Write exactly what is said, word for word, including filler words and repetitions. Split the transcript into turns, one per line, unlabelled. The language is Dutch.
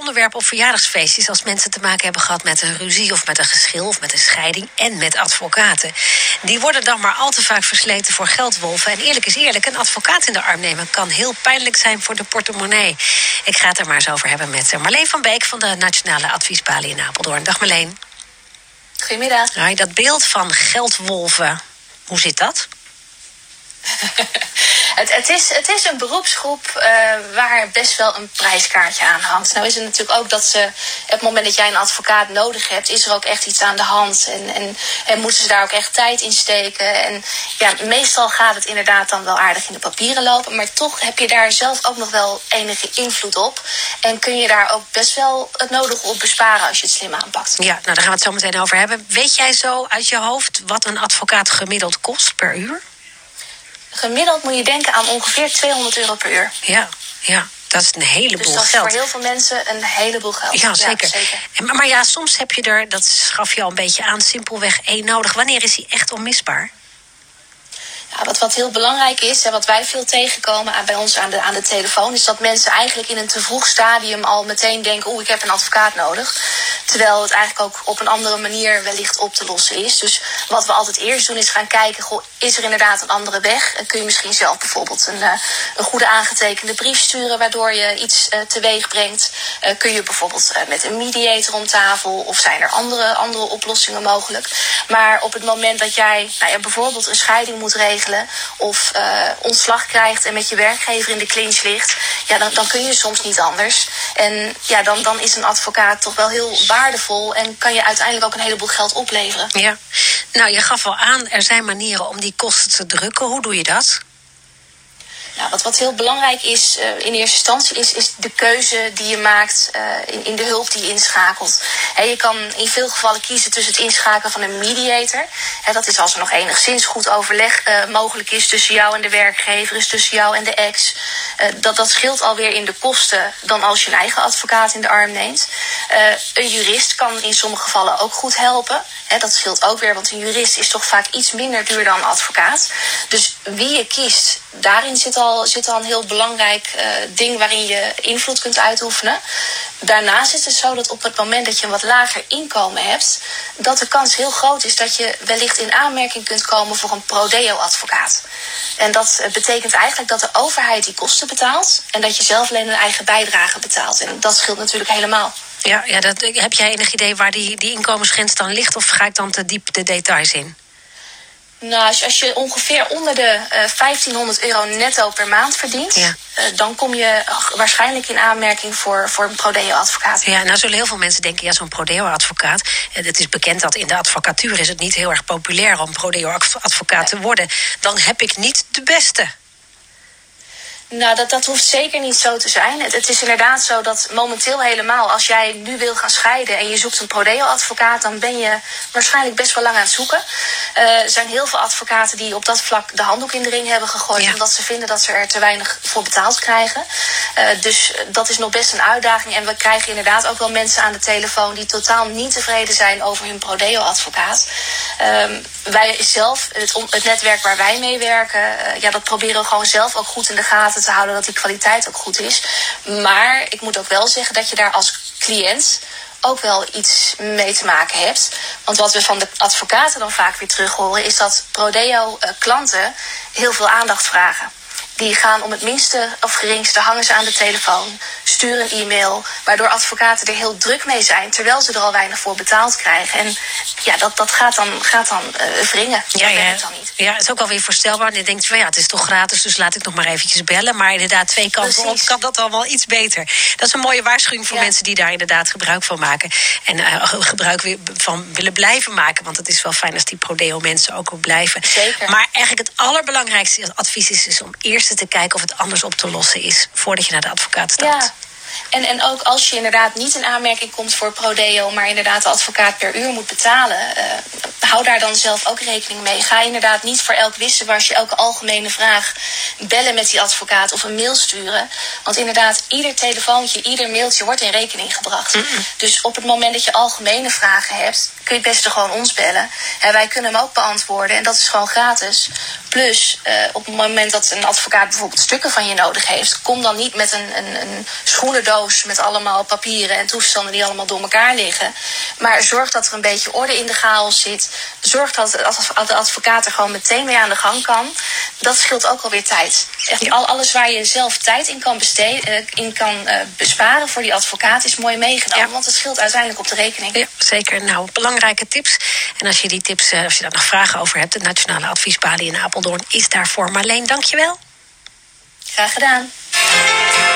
onderwerp op verjaardagsfeestjes als mensen te maken hebben gehad met een ruzie of met een geschil of met een scheiding en met advocaten. Die worden dan maar al te vaak versleten voor geldwolven. En eerlijk is eerlijk, een advocaat in de arm nemen kan heel pijnlijk zijn voor de portemonnee. Ik ga het er maar eens over hebben met Marleen van Beek van de Nationale Adviesbalie in Apeldoorn. Dag Marleen.
Goedemiddag.
Nou, dat beeld van geldwolven, hoe zit dat?
het, het, is, het is een beroepsgroep uh, waar best wel een prijskaartje aan hangt. Nou is het natuurlijk ook dat ze, op het moment dat jij een advocaat nodig hebt, is er ook echt iets aan de hand. En, en, en moeten ze daar ook echt tijd in steken. En ja, meestal gaat het inderdaad dan wel aardig in de papieren lopen. Maar toch heb je daar zelf ook nog wel enige invloed op. En kun je daar ook best wel het nodige op besparen als je het slim aanpakt.
Ja, nou daar gaan we het zo meteen over hebben. Weet jij zo uit je hoofd wat een advocaat gemiddeld kost per uur?
Gemiddeld moet je denken aan ongeveer tweehonderd euro per uur.
Ja, ja. Dat is een heleboel geld.
Dus dat is
geld.
voor heel veel mensen een heleboel geld.
Ja, zeker.
Ja, zeker.
En, maar, maar ja, soms heb je er, dat gaf je al een beetje aan, simpelweg één nodig. Wanneer is die echt onmisbaar?
Ja, wat, wat heel belangrijk is, en wat wij veel tegenkomen aan, bij ons aan de, aan de telefoon, is dat mensen eigenlijk in een te vroeg stadium al meteen denken, oeh, ik heb een advocaat nodig. Terwijl het eigenlijk ook op een andere manier wellicht op te lossen is. Dus wat we altijd eerst doen is gaan kijken, goh, is er inderdaad een andere weg? En kun je misschien zelf bijvoorbeeld een, uh, een goede aangetekende brief sturen waardoor je iets uh, teweeg brengt? Uh, kun je bijvoorbeeld uh, met een mediator om tafel, of zijn er andere, andere oplossingen mogelijk? Maar op het moment dat jij nou ja, bijvoorbeeld een scheiding moet regelen, of uh, ontslag krijgt en met je werkgever in de clinch ligt, ja, dan, dan kun je soms niet anders. En ja, dan, dan is een advocaat toch wel heel waardevol en kan je uiteindelijk ook een heleboel geld opleveren.
Ja, nou je gaf al aan, er zijn manieren om die kosten te drukken. Hoe doe je dat?
Nou, wat, wat heel belangrijk is uh, in eerste instantie is, is de keuze die je maakt uh, in, in de hulp die je inschakelt. He, je kan in veel gevallen kiezen tussen het inschakelen van een mediator. He, dat is als er nog enigszins goed overleg uh, mogelijk is tussen jou en de werkgever, is tussen jou en de ex. Uh, dat, dat scheelt alweer in de kosten dan als je een eigen advocaat in de arm neemt. Uh, een jurist kan in sommige gevallen ook goed helpen. He, dat scheelt ook weer, want een jurist is toch vaak iets minder duur dan een advocaat. Dus wie je kiest, daarin zit al, zit al een heel belangrijk uh, ding waarin je invloed kunt uitoefenen. Daarnaast is het zo dat op het moment dat je een wat lager inkomen hebt, dat de kans heel groot is dat je wellicht in aanmerking kunt komen voor een pro-deo-advocaat. En dat betekent eigenlijk dat de overheid die kosten betaalt en dat je zelf alleen een eigen bijdrage betaalt. En dat scheelt natuurlijk helemaal.
Ja, ja dat, heb jij enig idee waar die, die inkomensgrens dan ligt, of ga ik dan te diep de details in?
Nou, als je, als je ongeveer onder de uh, vijftienhonderd euro netto per maand verdient, ja. uh, dan kom je waarschijnlijk in aanmerking voor, voor een pro-deo-advocaat.
Ja, nou zullen heel veel mensen denken, ja, zo'n pro-deo-advocaat, het is bekend dat in de advocatuur is het niet heel erg populair om pro-deo-advocaat te worden. Dan heb ik niet de beste.
Nou, dat, dat hoeft zeker niet zo te zijn. Het, het is inderdaad zo dat momenteel helemaal, als jij nu wil gaan scheiden en je zoekt een pro-deo-advocaat, dan ben je waarschijnlijk best wel lang aan het zoeken. Uh, er zijn heel veel advocaten die op dat vlak de handdoek in de ring hebben gegooid, ja. omdat ze vinden dat ze er te weinig voor betaald krijgen. Uh, dus dat is nog best een uitdaging. En we krijgen inderdaad ook wel mensen aan de telefoon die totaal niet tevreden zijn over hun pro-deo-advocaat. Um, wij zelf, het, het netwerk waar wij mee werken, uh, ja, dat proberen we gewoon zelf ook goed in de gaten te houden, dat die kwaliteit ook goed is. Maar ik moet ook wel zeggen dat je daar als cliënt ook wel iets mee te maken hebt. Want wat we van de advocaten dan vaak weer terug horen, is dat pro-deo-klanten heel veel aandacht vragen. Die gaan om het minste of geringste hangen ze aan de telefoon, sturen een e-mail, waardoor advocaten er heel druk mee zijn, terwijl ze er al weinig voor betaald krijgen. En ja, dat, dat gaat dan, gaat dan uh, wringen.
Ja,
dat
ja.
het dan niet.
Ja, het is ook alweer voorstelbaar. En je denkt van ja, het is toch gratis, dus laat ik nog maar eventjes bellen. Maar inderdaad, twee kanten op kan dat allemaal iets beter. Dat is een mooie waarschuwing voor ja. mensen die daar inderdaad gebruik van maken. En uh, gebruik van willen blijven maken. Want het is wel fijn als die pro-deo mensen ook op blijven.
Zeker.
Maar eigenlijk het allerbelangrijkste advies is, is om eerst te kijken of het anders op te lossen is, voordat je naar de advocaat stapt.
Ja. En, en ook als je inderdaad niet in aanmerking komt voor pro-deo, maar inderdaad de advocaat per uur moet betalen, uh, hou daar dan zelf ook rekening mee. Ga inderdaad niet voor elk wisselwasje, elke algemene vraag bellen met die advocaat of een mail sturen. Want inderdaad, ieder telefoontje, ieder mailtje wordt in rekening gebracht. Mm-mm. Dus op het moment dat je algemene vragen hebt, kun je het beste gewoon ons bellen. En wij kunnen hem ook beantwoorden en dat is gewoon gratis. Plus, uh, op het moment dat een advocaat bijvoorbeeld stukken van je nodig heeft, kom dan niet met een, een, een schoenendoos met allemaal papieren en toestanden die allemaal door elkaar liggen. Maar zorg dat er een beetje orde in de chaos zit. Zorg dat de advocaat er gewoon meteen mee aan de gang kan. Dat scheelt ook alweer tijd. Echt al, alles waar je zelf tijd in kan, besteden, in kan uh, besparen voor die advocaat is mooi meegenomen. Ja. Want het scheelt uiteindelijk op de rekening.
Ja, zeker. Nou, belangrijke tips. En als je die tips, uh, als je daar nog vragen over hebt, de Nationale Adviesbalie in Apeldoorn is daarvoor. Marleen, dank je wel.
Graag gedaan.